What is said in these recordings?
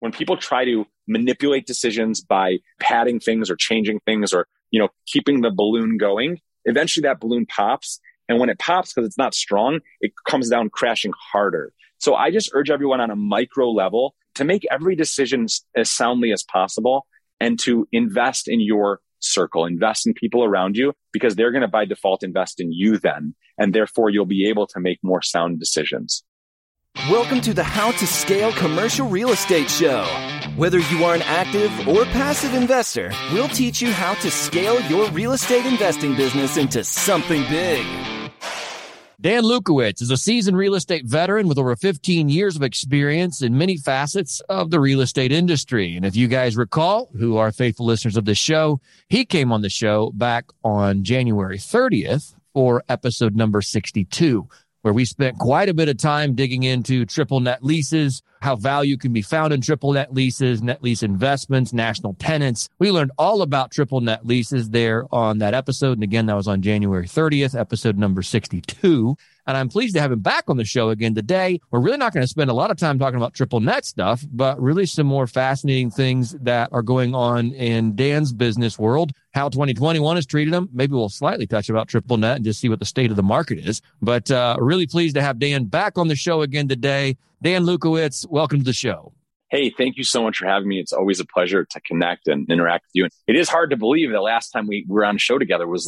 when people try to manipulate decisions by padding things or changing things or, keeping the balloon going, eventually that balloon pops. And when it pops, because it's not strong, it comes down crashing harder. So I just urge everyone on a micro level to make every decision as soundly as possible and to invest in your circle, invest in people around you, because they're going to by default invest in you then. And therefore you'll be able to make more sound decisions. Welcome to the How to Scale Commercial Real Estate Show. Whether you are an active or passive investor, we'll teach you how to scale your real estate investing business into something big. Dan Lukowitz is a seasoned real estate veteran with over 15 years of experience in many facets of the real estate industry. And if you guys recall, who are faithful listeners of this show, he came on the show back on January 30th for episode number 62. Where we spent quite a bit of time digging into triple net leases, how value can be found in triple net leases, net lease investments, national tenants. We learned all about triple net leases there on that episode. And again, that was on January 30th, episode number 62. And I'm pleased to have him back on the show again today. We're really not going to spend a lot of time talking about triple net stuff, but really some more fascinating things that are going on in Dan's business world, how 2021 has treated him. Maybe we'll slightly touch about triple net and just see what the state of the market is. But really pleased to have Dan back on the show again today. Dan Lukowitz, welcome to the show. Hey, thank you so much for having me. It's always a pleasure to connect and interact with you. And it is hard to believe the last time we were on a show together was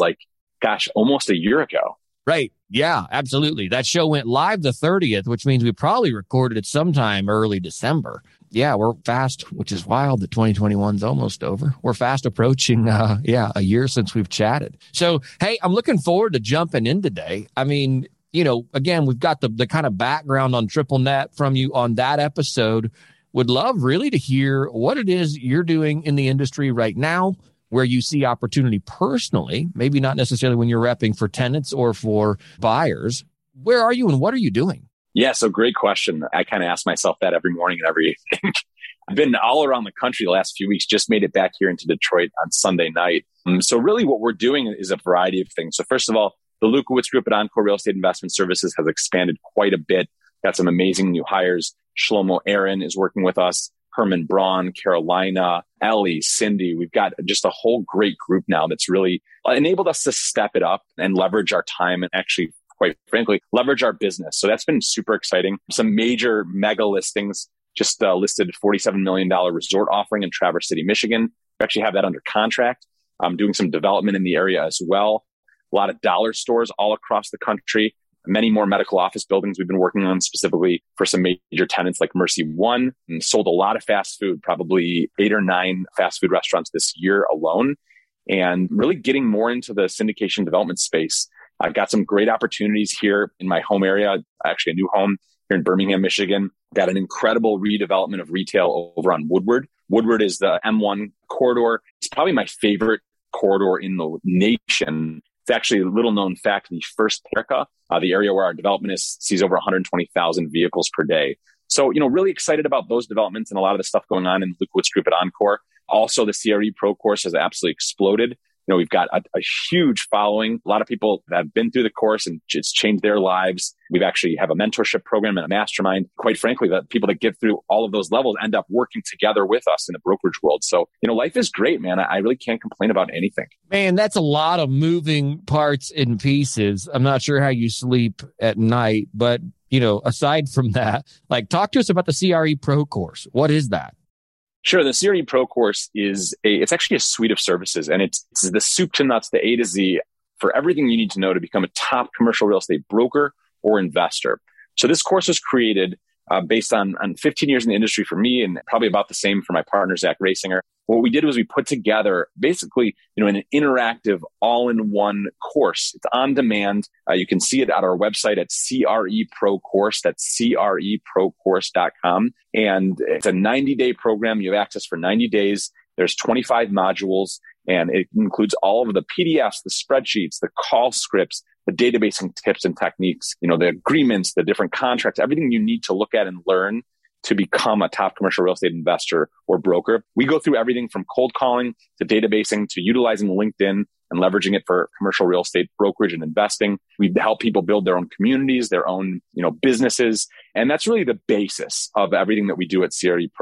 almost a year ago. Right. Yeah, absolutely. That show went live the 30th, which means we probably recorded it sometime early December. Yeah, we're fast, which is wild that 2021's almost over. We're fast approaching, a year since we've chatted. So, hey, I'm looking forward to jumping in today. I mean, again, we've got the kind of background on triple net from you on that episode. Would love really to hear what it is you're doing in the industry right now, where you see opportunity personally, maybe not necessarily when you're repping for tenants or for buyers. Where are you and what are you doing? Yeah, so great question. I kind of ask myself that every morning and every evening. I've been all around the country the last few weeks, just made it back here into Detroit on Sunday night. So really what we're doing is a variety of things. So first of all, the Lukowitz Group at Encore Real Estate Investment Services has expanded quite a bit. Got some amazing new hires. Shlomo Aaron is working with us. Herman Braun, Carolina, Ellie, Cindy. We've got just a whole great group now that's really enabled us to step it up and leverage our time and actually, quite frankly, leverage our business. So that's been super exciting. Some major mega listings, just listed $47 million resort offering in Traverse City, Michigan. We actually have that under contract. I'm doing some development in the area as well. A lot of dollar stores all across the country. Many more medical office buildings we've been working on specifically for some major tenants like Mercy One, and sold a lot of fast food, probably 8 or 9 fast food restaurants this year alone, and really getting more into the syndication development space. I've got some great opportunities here in my home area, actually a new home here in Birmingham, Michigan. Got an incredible redevelopment of retail over on Woodward. Woodward is the M1 corridor. It's probably my favorite corridor in the nation. It's actually a little known fact, the first America, the area where our development sees over 120,000 vehicles per day. So, really excited about those developments and a lot of the stuff going on in Lukowitz Group at Encore. Also, the CRE Pro course has absolutely exploded. We've got a huge following, a lot of people that have been through the course and it's changed their lives. We've actually have a mentorship program and a mastermind. Quite frankly, the people that get through all of those levels end up working together with us in the brokerage world. So, life is great, man. I really can't complain about anything. Man, that's a lot of moving parts and pieces. I'm not sure how you sleep at night, but, aside from that, talk to us about the CRE Pro course. What is that? Sure. The CRE Pro course it's actually a suite of services, and it's the soup to nuts, the A to Z for everything you need to know to become a top commercial real estate broker or investor. So this course was created based on 15 years in the industry for me, and probably about the same for my partner, Zach Rasinger. What we did was we put together basically, an interactive all-in-one course. It's on demand. You can see it at our website at CRE Pro Course. That's CREProcourse.com. And it's a 90-day program. You have access for 90 days. There's 25 modules, and it includes all of the PDFs, the spreadsheets, the call scripts, the databasing tips and techniques, the agreements, the different contracts, everything you need to look at and learn to become a top commercial real estate investor or broker. We go through everything from cold calling to databasing to utilizing LinkedIn and leveraging it for commercial real estate brokerage and investing. We help people build their own communities, their own, businesses. And that's really the basis of everything that we do at CRE Pro.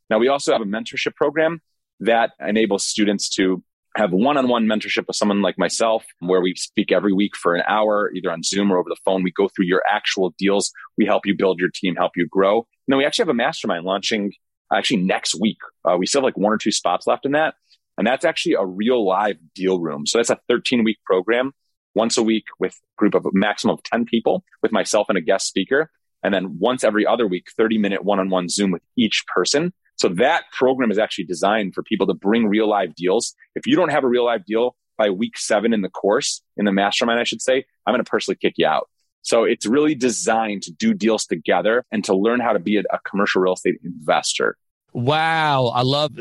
Now, we also have a mentorship program that enables students to have one-on-one mentorship with someone like myself, where we speak every week for an hour, either on Zoom or over the phone. We go through your actual deals. We help you build your team, help you grow. And then we actually have a mastermind launching actually next week. We still have like 1 or 2 spots left in that. And that's actually a real live deal room. So that's a 13-week program, once a week with a group of a maximum of 10 people with myself and a guest speaker. And then once every other week, 30-minute one-on-one Zoom with each person. So that program is actually designed for people to bring real live deals. If you don't have a real live deal by week 7 in the course, in the mastermind, I should say, I'm going to personally kick you out. So it's really designed to do deals together and to learn how to be a commercial real estate investor. Wow. I love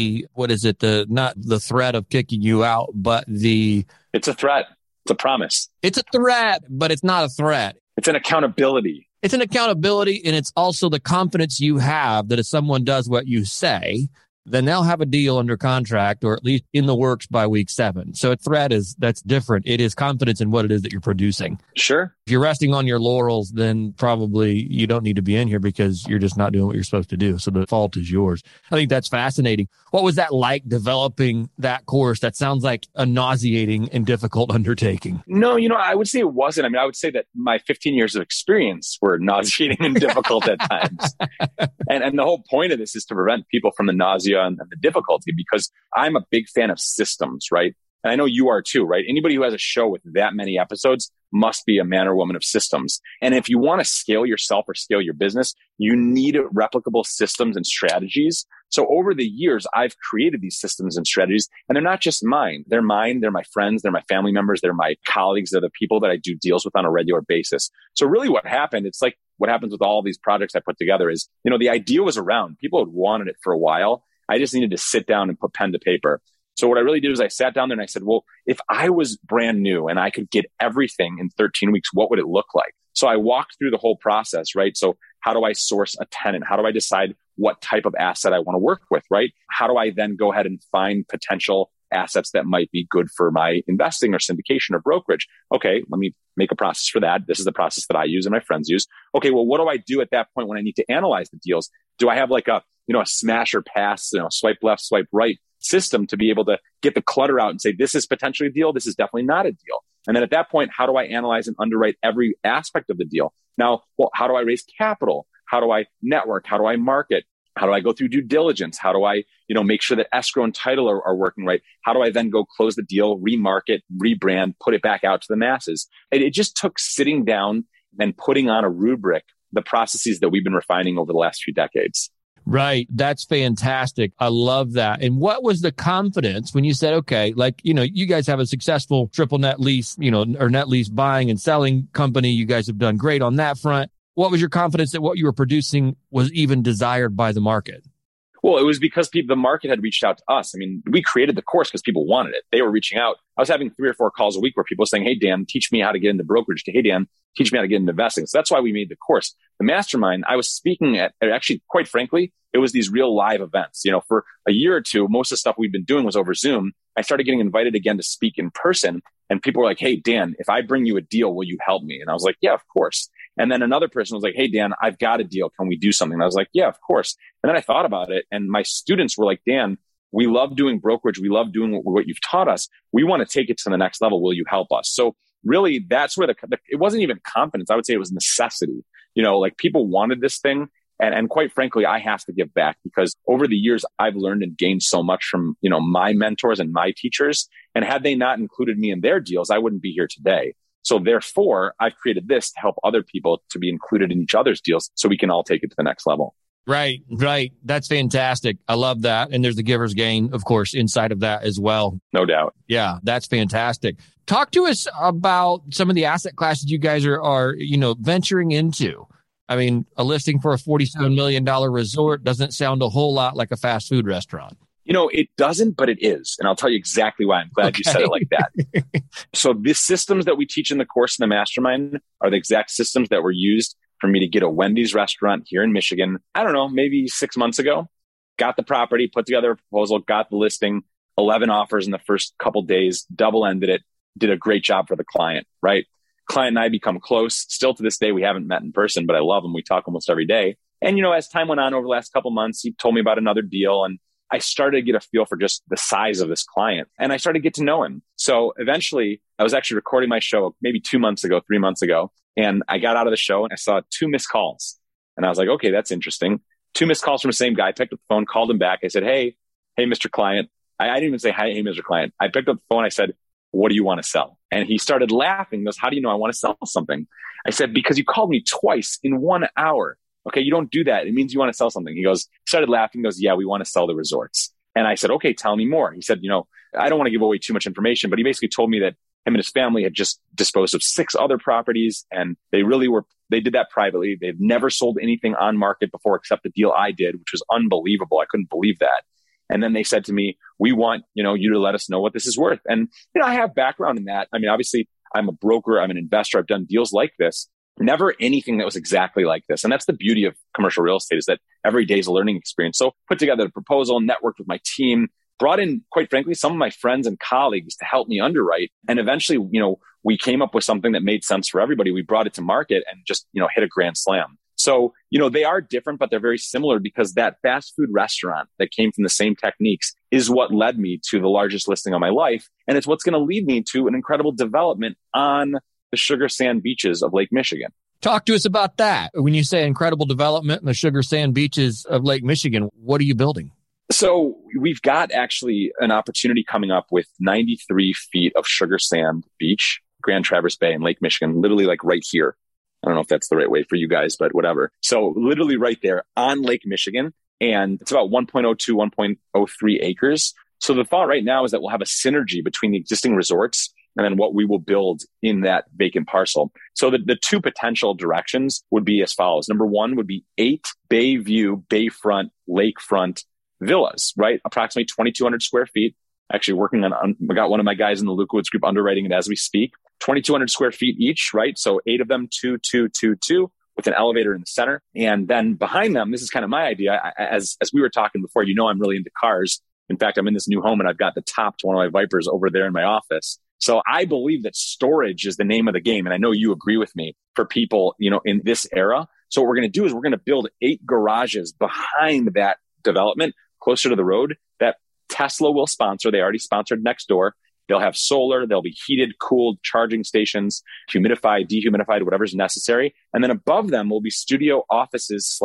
not the threat of kicking you out, but it's a threat. It's a promise. It's a threat, but it's not a threat. It's an accountability. It's an accountability, and it's also the confidence you have that if someone does what you say, then they'll have a deal under contract or at least in the works by week 7. So a threat that's different. It is confidence in what it is that you're producing. Sure. If you're resting on your laurels, then probably you don't need to be in here because you're just not doing what you're supposed to do. So the fault is yours. I think that's fascinating. What was that like developing that course? That sounds like a nauseating and difficult undertaking. No, I would say it wasn't. I mean, I would say that my 15 years of experience were nauseating and difficult at times. And the whole point of this is to prevent people from the nausea and the difficulty, because I'm a big fan of systems, right? And I know you are too, right? Anybody who has a show with that many episodes must be a man or woman of systems. And if you want to scale yourself or scale your business, you need replicable systems and strategies. So over the years, I've created these systems and strategies, and they're not just mine. They're mine. They're my friends. They're my family members. They're my colleagues. They're the people that I do deals with on a regular basis. So really what happened, it's like what happens with all these projects I put together is, the idea was around. People had wanted it for a while. I just needed to sit down and put pen to paper. So what I really did is I sat down there and I said, well, if I was brand new and I could get everything in 13 weeks, what would it look like? So I walked through the whole process, right? So how do I source a tenant? How do I decide what type of asset I want to work with, right? How do I then go ahead and find potential assets that might be good for my investing or syndication or brokerage? Okay, let me make a process for that. This is the process that I use and my friends use. Okay, well, what do I do at that point when I need to analyze the deals? Do I have like a smash or pass, swipe left, swipe right system to be able to get the clutter out and say, this is potentially a deal. This is definitely not a deal. And then at that point, how do I analyze and underwrite every aspect of the deal? Now, well, how do I raise capital? How do I network? How do I market? How do I go through due diligence? How do I, make sure that escrow and title are working right? How do I then go close the deal, remarket, rebrand, put it back out to the masses? It just took sitting down and putting on a rubric, the processes that we've been refining over the last few decades. Right. That's fantastic. I love that. And what was the confidence when you said, okay, you guys have a successful triple net lease, or net lease buying and selling company. You guys have done great on that front. What was your confidence that what you were producing was even desired by the market? Well, it was because the market had reached out to us. I mean, we created the course because people wanted it. They were reaching out. I was having 3 or 4 calls a week where people were saying, hey, Dan, teach me how to get into brokerage. Hey, Dan, teach me how to get into investing. So that's why we made the course. The mastermind, I was speaking at, actually, quite frankly, it was these real live events. For a year or two, most of the stuff we'd been doing was over Zoom. I started getting invited again to speak in person. And people were like, hey, Dan, if I bring you a deal, will you help me? And I was like, yeah, of course. And then another person was like, hey, Dan, I've got a deal. Can we do something? And I was like, yeah, of course. And then I thought about it. And my students were like, Dan, we love doing brokerage. We love doing what you've taught us. We want to take it to the next level. Will you help us? So really, that's where it wasn't even confidence. I would say it was necessity. People wanted this thing. And quite frankly, I have to give back because over the years, I've learned and gained so much from, my mentors and my teachers. And had they not included me in their deals, I wouldn't be here today. So therefore, I've created this to help other people to be included in each other's deals so we can all take it to the next level. Right. That's fantastic. I love that. And there's the giver's gain, of course, inside of that as well. No doubt. Yeah, that's fantastic. Talk to us about some of the asset classes you guys are venturing into. I mean, a listing for a $47 million resort doesn't sound a whole lot like a fast food restaurant. It doesn't, but it is. And I'll tell you exactly why. I'm glad you said it like that. So the systems that we teach in the course in the mastermind are the exact systems that were used for me to get a Wendy's restaurant here in Michigan. I don't know, maybe 6 months ago. Got the property, put together a proposal, got the listing, 11 offers in the first couple days, double-ended it, did a great job for the client, right? Client and I become close. Still to this day, we haven't met in person, but I love him. We talk almost every day. And, as time went on over the last couple of months, he told me about another deal, and I started to get a feel for just the size of this client, and I started to get to know him. So eventually I was actually recording my show maybe 3 months ago. And I got out of the show and I saw 2 missed calls. And I was like, okay, that's interesting. 2 missed calls from the same guy. I picked up the phone, called him back. I said, hey, Mr. Client. I didn't even say, hey, Mr. Client. I picked up the phone. I said, what do you want to sell? And he started laughing. He goes, how do you know I want to sell something? I said, because you called me twice in 1 hour. Okay, you don't do that. It means you want to sell something. He started laughing. He goes, yeah, we want to sell the resorts. And I said, okay, tell me more. He said, I don't want to give away too much information, but he basically told me that him and his family had just disposed of 6 other properties, and they did that privately. They've never sold anything on market before except the deal I did, which was unbelievable. I couldn't believe that. And then they said to me, we want, you to let us know what this is worth. And, I have background in that. I mean, obviously I'm a broker. I'm an investor. I've done deals like this. Never anything that was exactly like this. And that's the beauty of commercial real estate, is that every day is a learning experience. So put together a proposal, networked with my team, brought in, quite frankly, some of my friends and colleagues to help me underwrite. And eventually, we came up with something that made sense for everybody. We brought it to market and just, hit a grand slam. So, they are different, but they're very similar, because that fast food restaurant that came from the same techniques is what led me to the largest listing of my life. And it's what's going to lead me to an incredible development on the sugar sand beaches of Lake Michigan. Talk to us about that. When you say incredible development in the sugar sand beaches of Lake Michigan, what are you building? So we've got actually an opportunity coming up with 93 feet of sugar sand beach, Grand Traverse Bay in Lake Michigan, literally like right here. I don't know if that's the right way for you guys, but whatever. So literally right there on Lake Michigan. And it's about 1.02, 1.03 acres. So the thought right now is that we'll have a synergy between the existing resorts and then what we will build in that vacant parcel. So the 2 potential directions would be as follows. Number 1 would be 8 bay view, bayfront, lakefront villas, right? Approximately 2,200 square feet. Actually working on, we got one of my guys in the Lukowitz group underwriting it as we speak. 2,200 square feet each, right? So 8 of them, 2, 2, 2, 2, with an elevator in the center. And then behind them, this is kind of my idea. As we were talking before, I'm really into cars. In fact, I'm in this new home and I've got the top to one of my Vipers over there in my office. So I believe that storage is the name of the game. And I know you agree with me, for people, in this era. So what we're going to do is we're going to build 8 garages behind that development, closer to the road, that Tesla will sponsor. They already sponsored next door. They'll have solar. They'll be heated, cooled, charging stations, humidified, dehumidified, whatever's necessary. And then above them will be studio offices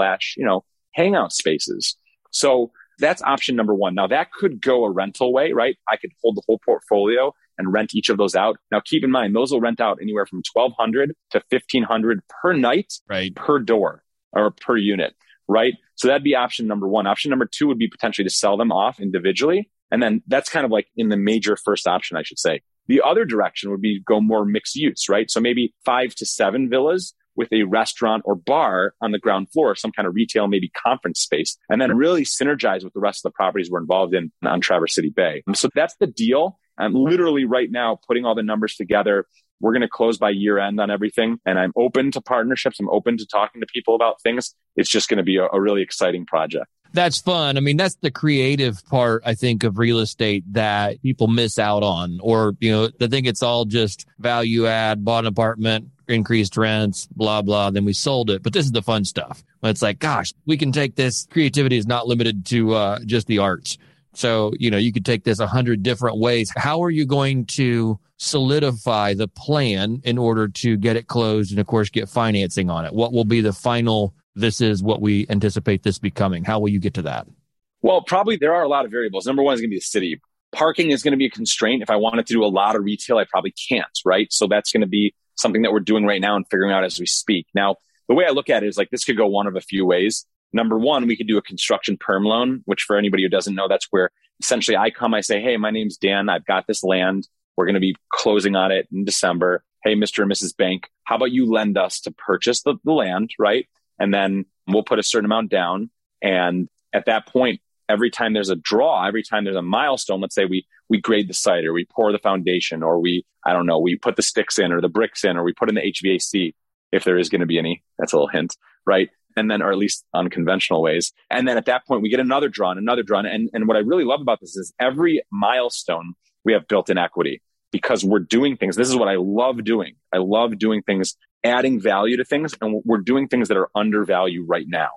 / hangout spaces. So that's option number 1. Now that could go a rental way, right? I could hold the whole portfolio and rent each of those out. Now keep in mind, those will rent out anywhere from $1,200 to $1,500 per night, right, per door or per unit, right? So that'd be option number 1. Option number 2 would be potentially to sell them off individually. And then that's kind of like in the major first option, I should say. The other direction would be go more mixed use, right? So maybe 5 to 7 villas with a restaurant or bar on the ground floor, some kind of retail, maybe conference space, and then really synergize with the rest of the properties we're involved in on Traverse City Bay. So that's the deal. I'm literally right now putting all the numbers together. We're going to close by year end on everything. And I'm open to partnerships. I'm open to talking to people about things. It's just going to be a really exciting project. That's fun. I mean, that's the creative part, I think, of real estate that people miss out on, or, they think it's all just value add, bought an apartment, increased rents, blah, blah. Then we sold it. But this is the fun stuff. It's like, gosh, we can take this. Creativity is not limited to just the arts. So, you could take this 100 different ways. How are you going to solidify the plan in order to get it closed and, of course, get financing on it? What will be the final, this is what we anticipate this becoming? How will you get to that? Well, probably there are a lot of variables. Number 1 is going to be the city. Parking is going to be a constraint. If I wanted to do a lot of retail, I probably can't, right? So that's going to be something that we're doing right now and figuring out as we speak. Now, the way I look at it is like this could go one of a few ways. Number 1, we could do a construction perm loan, which for anybody who doesn't know, that's where essentially I come, I say, hey, my name's Dan. I've got this land. We're going to be closing on it in December. Hey, Mr. and Mrs. Bank, how about you lend us to purchase the land, right? And then we'll put a certain amount down. And at that point, every time there's a draw, every time there's a milestone, let's say we grade the site or we pour the foundation or we put the sticks in or the bricks in or we put in the HVAC, if there is going to be any, that's a little hint, right? And then, or at least unconventional ways. And then at that point, we get another draw and another draw. And what I really love about this is every milestone we have built in equity because we're doing things. This is what I love doing. I love doing things, adding value to things. And we're doing things that are undervalued right now.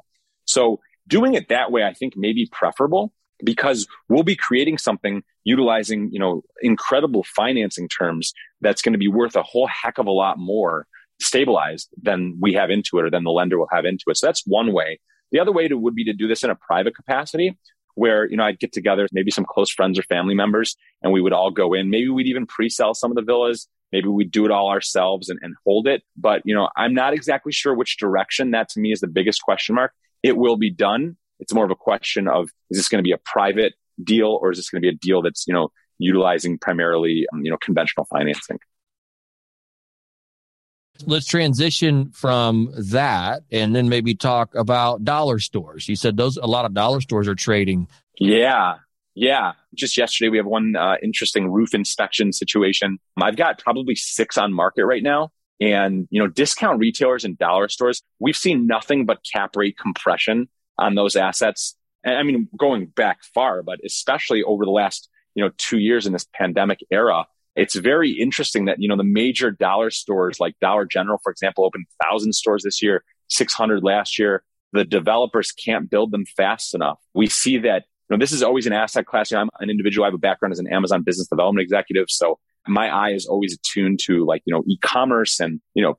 So doing it that way, I think may be preferable because we'll be creating something utilizing, incredible financing terms that's going to be worth a whole heck of a lot more stabilized than we have into it or than the lender will have into it. So that's one way. The other way would be to do this in a private capacity where, I'd get together, maybe some close friends or family members, and we would all go in. Maybe we'd even pre-sell some of the villas. Maybe we'd do it all ourselves and hold it. But, I'm not exactly sure which direction. That to me is the biggest question mark. It will be done. It's more of a question of, is this going to be a private deal or is this going to be a deal that's, utilizing primarily, conventional financing? Let's transition from that and then maybe talk about dollar stores. You said a lot of dollar stores are trading. Yeah. Just yesterday, we have one interesting roof inspection situation. I've got probably 6 on market right now. And, discount retailers and dollar stores, we've seen nothing but cap rate compression on those assets. And I mean, going back far, but especially over the last, 2 years in this pandemic era, it's very interesting that, the major dollar stores like Dollar General, for example, opened 1,000 stores this year, 600 last year. The developers can't build them fast enough. We see that, this is always an asset class. I'm an individual. I have a background as an Amazon business development executive. So my eye is always attuned to e-commerce and,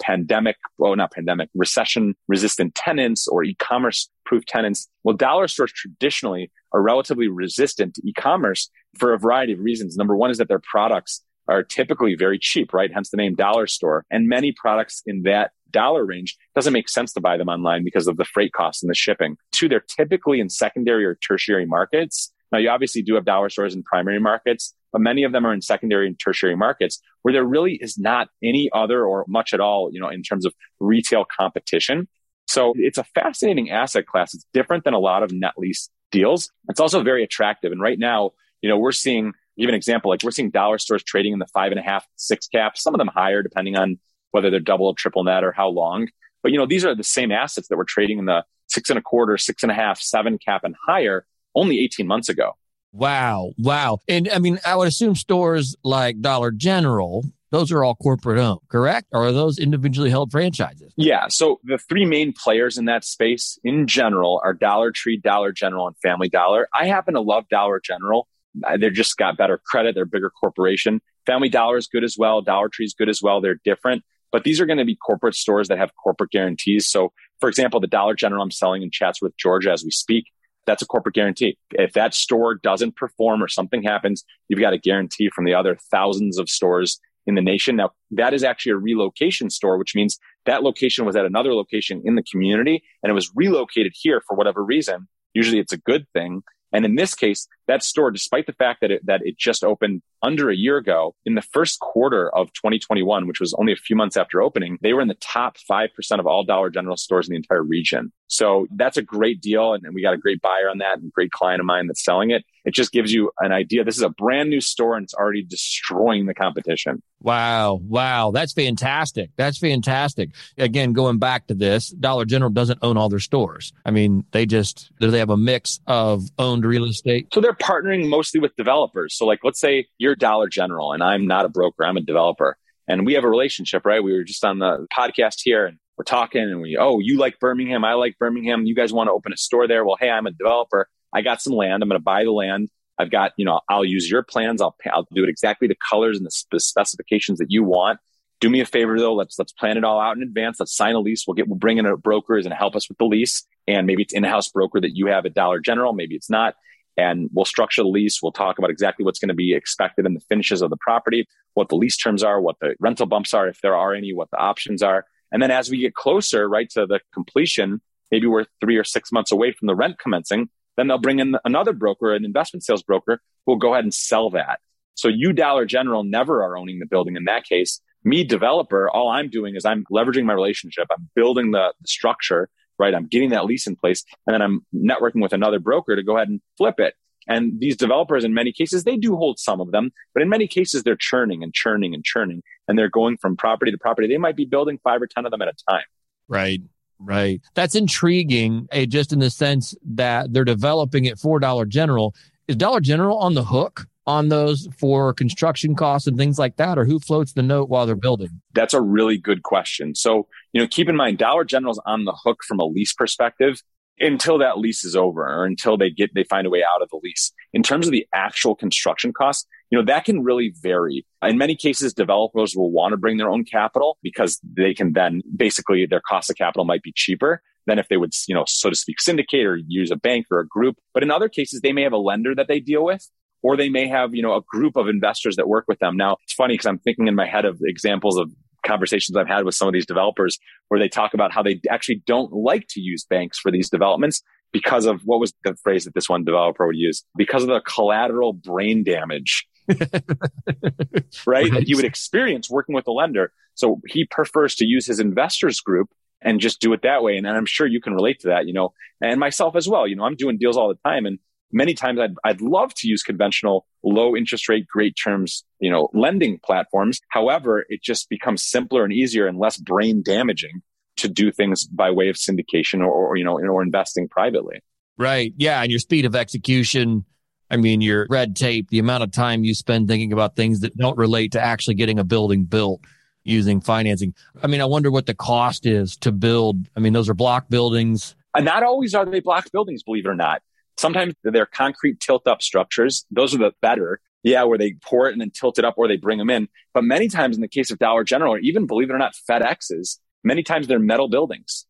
recession resistant tenants or e-commerce proof tenants. Well, dollar stores traditionally are relatively resistant to e-commerce for a variety of reasons. Number one is that their products are typically very cheap, right? Hence the name dollar store. And many products in that dollar range doesn't make sense to buy them online because of the freight costs and the shipping. 2, they're typically in secondary or tertiary markets. Now, you obviously do have dollar stores in primary markets, but many of them are in secondary and tertiary markets where there really is not any other or much at all, in terms of retail competition. So it's a fascinating asset class. It's different than a lot of net lease deals. It's also very attractive. And right now, we're seeing, give an example, we're seeing dollar stores trading in the 5.5, 6 cap, some of them higher depending on whether they're double or triple net or how long. But, these are the same assets that were trading in the 6.25, 6.5, 7 cap and higher only 18 months ago. Wow. And I mean, I would assume stores like Dollar General, those are all corporate owned, correct? Or are those individually held franchises? Yeah. So the 3 main players in that space in general are Dollar Tree, Dollar General, and Family Dollar. I happen to love Dollar General. They've just got better credit. They're a bigger corporation. Family Dollar is good as well. Dollar Tree is good as well. They're different. But these are going to be corporate stores that have corporate guarantees. So, for example, the Dollar General I'm selling in Chatsworth, Georgia, as we speak, that's a corporate guarantee. If that store doesn't perform or something happens, you've got a guarantee from the other thousands of stores in the nation. Now, that is actually a relocation store, which means that location was at another location in the community and it was relocated here for whatever reason. Usually it's a good thing. And in this case, that store, despite the fact that it just opened under a year ago, in the first quarter of 2021, which was only a few months after opening, they were in the top 5% of all Dollar General stores in the entire region. So that's a great deal. And we got a great buyer on that and a great client of mine that's selling it. It just gives you an idea. This is a brand new store and it's already destroying the competition. Wow. That's fantastic. Again, going back to this, Dollar General doesn't own all their stores. I mean, they have a mix of owned real estate. So they're partnering mostly with developers. So let's say you're Dollar General and I'm not a broker, I'm a developer. And we have a relationship, right? We were just on the podcast here and we're talking and you like Birmingham, I like Birmingham. You guys want to open a store there? Well, hey, I'm a developer. I got some land. I'm going to buy the land. I've got, I'll use your plans. I'll do it exactly the colors and the specifications that you want. Do me a favor though. Let's plan it all out in advance. Let's sign a lease. We'll bring in a broker and help us with the lease. And maybe it's in-house broker that you have at Dollar General. Maybe it's not. And we'll structure the lease. We'll talk about exactly what's going to be expected in the finishes of the property, what the lease terms are, what the rental bumps are, if there are any, what the options are. And then as we get closer, right, to the completion, maybe we're 3 or 6 months away from the rent commencing, then they'll bring in another broker, an investment sales broker, who will go ahead and sell that. So you, Dollar General, never are owning the building in that case. Me, developer, all I'm doing is I'm leveraging my relationship. I'm building the structure, right? I'm getting that lease in place, and then I'm networking with another broker to go ahead and flip it. And these developers, in many cases, they do hold some of them, but in many cases, they're churning, and they're going from property to property. They might be building 5 or 10 of them at a time. Right. That's intriguing, just in the sense that they're developing it for Dollar General. Is Dollar General on the hook on those for construction costs and things like that, or who floats the note while they're building? That's a really good question. So, keep in mind, Dollar General's on the hook from a lease perspective. until that lease is over or until they find a way out of the lease. In terms of the actual construction costs, that can really vary. In many cases, developers will want to bring their own capital because they can then basically their cost of capital might be cheaper than if they would, so to speak, syndicate or use a bank or a group. But in other cases, they may have a lender that they deal with, or they may have, a group of investors that work with them. Now, it's funny because I'm thinking in my head of examples of conversations I've had with some of these developers where they talk about how they actually don't like to use banks for these developments because of what was the phrase that this one developer would use? Because of the collateral brain damage, right? That you would experience working with a lender. So he prefers to use his investors group and just do it that way. And I'm sure you can relate to that, and myself as well. I'm doing deals all the time. And many times I'd love to use conventional low interest rate, great terms, lending platforms. However, it just becomes simpler and easier and less brain damaging to do things by way of syndication or investing privately. Right. Yeah. And your speed of execution. I mean, your red tape, the amount of time you spend thinking about things that don't relate to actually getting a building built using financing. I mean, I wonder what the cost is to build. I mean, those are block buildings. And not always are they block buildings, believe it or not. Sometimes they're concrete tilt-up structures. Those are the better. Yeah, where they pour it and then tilt it up or they bring them in. But many times in the case of Dollar General, or even, believe it or not, FedEx's, many times they're metal buildings.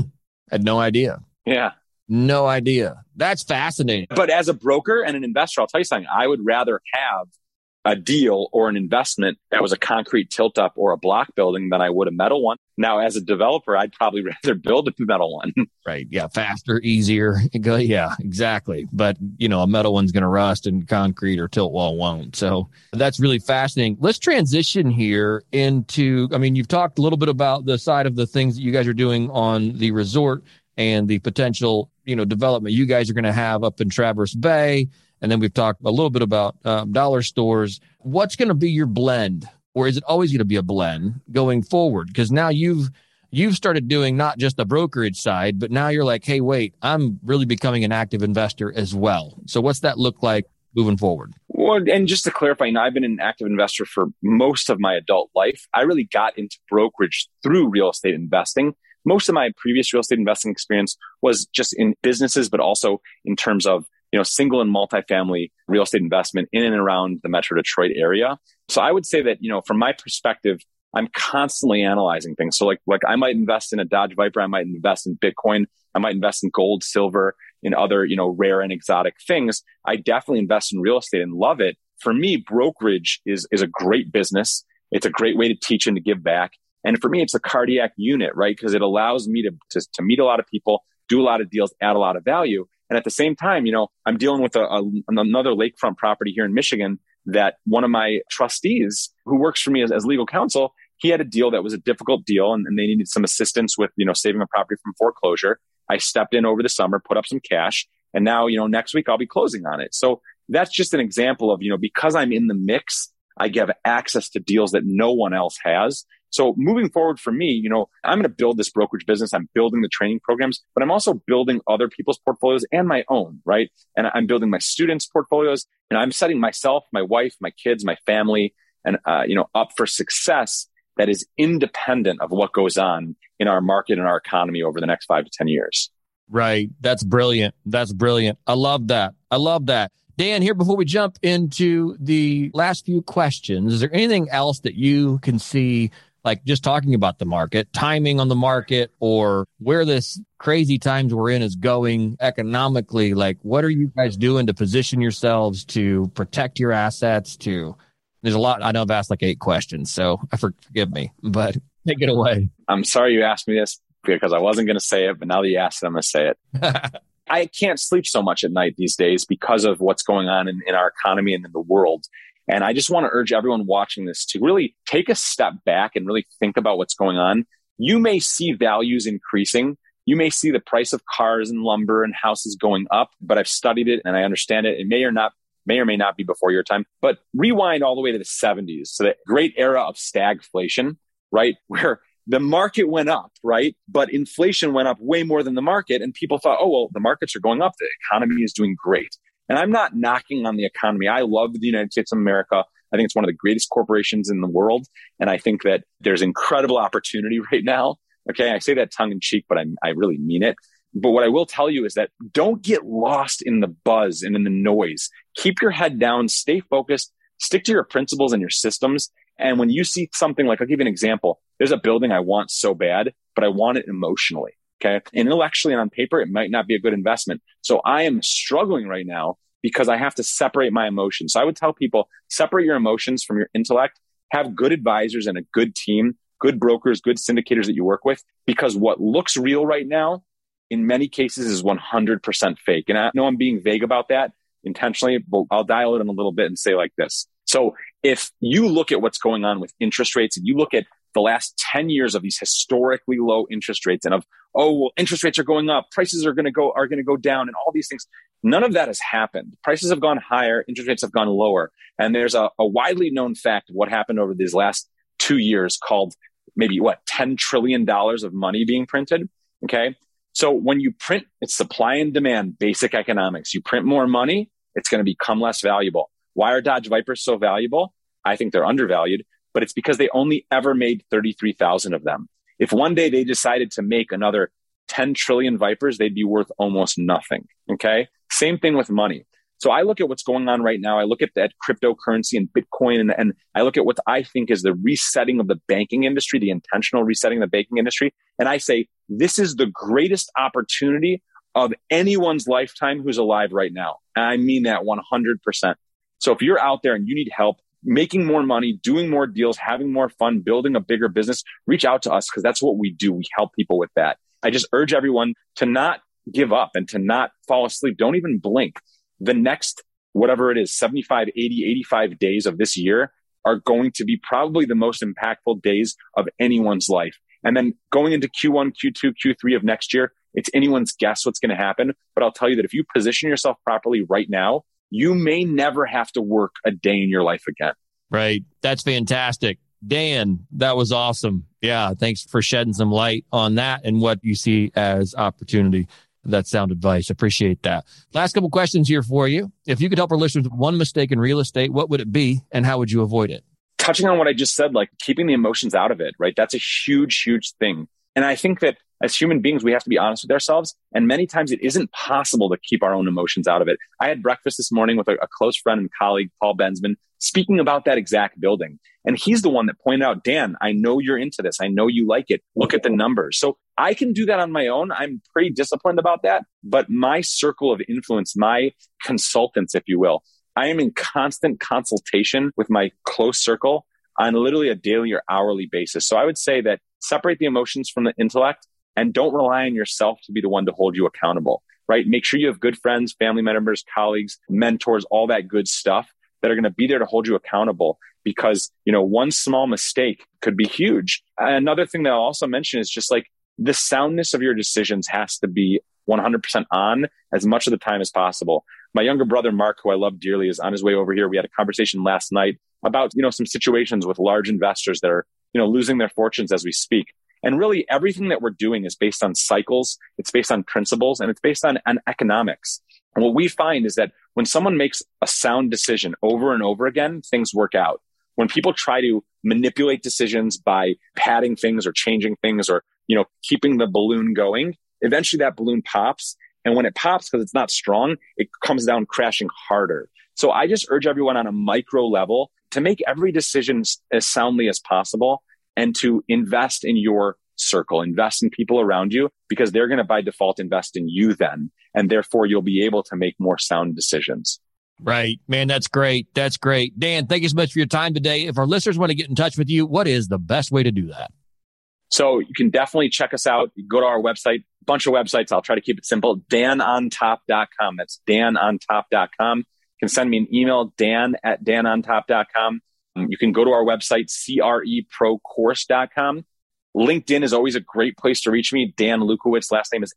Had no idea. Yeah. No idea. That's fascinating. But as a broker and an investor, I'll tell you something. I would rather have a deal or an investment that was a concrete tilt-up or a block building than I would a metal one. Now, as a developer, I'd probably rather build a metal one. Right. Yeah. Faster, easier. Yeah, exactly. But, a metal one's going to rust and concrete or tilt wall won't. So that's really fascinating. Let's transition here into, you've talked a little bit about the side of the things that you guys are doing on the resort and the potential, development you guys are going to have up in Traverse Bay. And then we've talked a little bit about dollar stores. What's going to be your blend? Or is it always going to be a blend going forward? Because now you've started doing not just the brokerage side, but now you're like, hey, wait, I'm really becoming an active investor as well. So what's that look like moving forward? Well, and just to clarify, I've been an active investor for most of my adult life. I really got into brokerage through real estate investing. Most of my previous real estate investing experience was just in businesses, but also in terms of single and multifamily real estate investment in and around the Metro Detroit area. So I would say that, from my perspective, I'm constantly analyzing things. So like I might invest in a Dodge Viper, I might invest in Bitcoin, I might invest in gold, silver, in other, rare and exotic things. I definitely invest in real estate and love it. For me, brokerage is a great business. It's a great way to teach and to give back. And for me, it's a cardiac unit, right? Because it allows me to meet a lot of people, do a lot of deals, add a lot of value. And at the same time, I'm dealing with another lakefront property here in Michigan that one of my trustees who works for me as legal counsel, he had a deal that was a difficult deal and they needed some assistance with, saving a property from foreclosure. I stepped in over the summer, put up some cash, and now, next week I'll be closing on it. So that's just an example of, because I'm in the mix, I give access to deals that no one else has. So moving forward for me, I'm going to build this brokerage business. I'm building the training programs, but I'm also building other people's portfolios and my own, right? And I'm building my students' portfolios, and I'm setting myself, my wife, my kids, my family, and, up for success that is independent of what goes on in our market and our economy over the next 5 to 10 years. Right. That's brilliant. That's brilliant. I love that. Dan, here before we jump into the last few questions, is there anything else that you can see, like just talking about the market, timing on the market, or where this crazy times we're in is going economically? Like, what are you guys doing to position yourselves to protect your assets? There's a lot. I know I've asked like 8 questions, so forgive me, but take it away. I'm sorry you asked me this because I wasn't going to say it, but now that you asked it, I'm going to say it. I can't sleep so much at night these days because of what's going on in our economy and in the world. And I just want to urge everyone watching this to really take a step back and really think about what's going on. You may see values increasing. You may see the price of cars and lumber and houses going up, but I've studied it and I understand it. It may or may not be before your time, but rewind all the way to the 70s. So that great era of stagflation, right? Where the market went up, right? But inflation went up way more than the market. And people thought, oh, well, the markets are going up. The economy is doing great. And I'm not knocking on the economy. I love the United States of America. I think it's one of the greatest corporations in the world. And I think that there's incredible opportunity right now. Okay. I say that tongue in cheek, but I really mean it. But what I will tell you is that don't get lost in the buzz and in the noise. Keep your head down, stay focused, stick to your principles and your systems. And when you see something like, I'll give you an example. There's a building I want so bad, but I want it emotionally. Okay. Intellectually and on paper, it might not be a good investment. So I am struggling right now because I have to separate my emotions. So I would tell people, separate your emotions from your intellect, have good advisors and a good team, good brokers, good syndicators that you work with, because what looks real right now, in many cases, is 100% fake. And I know I'm being vague about that intentionally, but I'll dial it in a little bit and say like this. So if you look at what's going on with interest rates and you look at the last 10 years of these historically low interest rates and of, interest rates are going up, prices are going to go down and all these things, none of that has happened. Prices have gone higher, interest rates have gone lower. And there's a widely known fact of what happened over these last 2 years called maybe $10 trillion of money being printed. Okay. So when you print, it's supply and demand, basic economics. You print more money, it's going to become less valuable. Why are Dodge Vipers so valuable? I think they're undervalued, but it's because they only ever made 33,000 of them. If one day they decided to make another 10 trillion Vipers, they'd be worth almost nothing. Okay. Same thing with money. So I look at what's going on right now. I look at that cryptocurrency and Bitcoin, and I look at what I think is the resetting of the banking industry, the intentional resetting of the banking industry. And I say, this is the greatest opportunity of anyone's lifetime who's alive right now. And I mean that 100%. So if you're out there and you need help making more money, doing more deals, having more fun, building a bigger business, reach out to us because that's what we do. We help people with that. I just urge everyone to not give up and to not fall asleep. Don't even blink. The next, whatever it is, 75, 80, 85 days of this year are going to be probably the most impactful days of anyone's life. And then going into Q1, Q2, Q3 of next year, it's anyone's guess what's going to happen. But I'll tell you that if you position yourself properly right now, you may never have to work a day in your life again. Right. That's fantastic. Dan, that was awesome. Yeah. Thanks for shedding some light on that and what you see as opportunity. That's sound advice. Appreciate that. Last couple questions here for you. If you could help our listeners with one mistake in real estate, what would it be and how would you avoid it? Touching on what I just said, like keeping the emotions out of it, right? That's a huge, huge thing. And I think that as human beings, we have to be honest with ourselves. And many times it isn't possible to keep our own emotions out of it. I had breakfast this morning with a close friend and colleague, Paul Bensman, speaking about that exact building. And he's the one that pointed out, Dan, I know you're into this. I know you like it. Look at the numbers. So I can do that on my own. I'm pretty disciplined about that. But my circle of influence, my consultants, if you will, I am in constant consultation with my close circle on literally a daily or hourly basis. So I would say that separate the emotions from the intellect and don't rely on yourself to be the one to hold you accountable, right? Make sure you have good friends, family members, colleagues, mentors, all that good stuff that are going to be there to hold you accountable because, one small mistake could be huge. Another thing that I'll also mention is just like the soundness of your decisions has to be 100% on as much of the time as possible. My younger brother, Mark, who I love dearly, is on his way over here. We had a conversation last night about, some situations with large investors that are, losing their fortunes as we speak. And really everything that we're doing is based on cycles. It's based on principles and it's based on economics. And what we find is that when someone makes a sound decision over and over again, things work out. When people try to manipulate decisions by padding things or changing things or, keeping the balloon going, eventually that balloon pops. And when it pops, because it's not strong, it comes down crashing harder. So I just urge everyone on a micro level to make every decision as soundly as possible and to invest in your circle, invest in people around you because they're going to by default invest in you then. And therefore you'll be able to make more sound decisions. Right. Man, that's great. That's great. Dan, thank you so much for your time today. If our listeners want to get in touch with you, what is the best way to do that? So you can definitely check us out. You go to our website, a bunch of websites. I'll try to keep it simple. danontop.com. That's danontop.com. You can send me an email, dan@danontop.com. You can go to our website, creprocourse.com. LinkedIn is always a great place to reach me. Dan Lukowicz. Last name is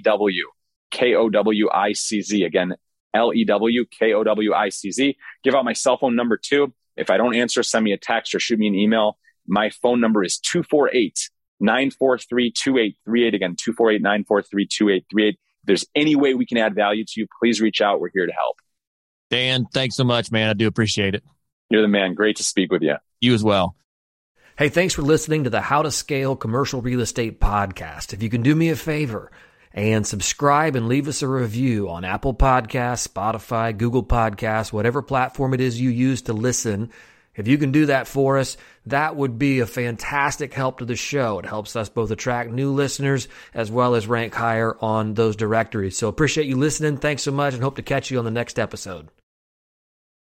Lewkowicz. Again, Lewkowicz. Give out my cell phone number too. If I don't answer, send me a text or shoot me an email. My phone number is 248-943-2838. Again, 248-943-2838. If there's any way we can add value to you, please reach out. We're here to help. Dan, thanks so much, man. I do appreciate it. You're the man. Great to speak with you. You as well. Hey, thanks for listening to the How to Scale Commercial Real Estate podcast. If you can do me a favor and subscribe and leave us a review on Apple Podcasts, Spotify, Google Podcasts, whatever platform it is you use to listen. If you can do that for us, that would be a fantastic help to the show. It helps us both attract new listeners as well as rank higher on those directories. So appreciate you listening. Thanks so much and hope to catch you on the next episode.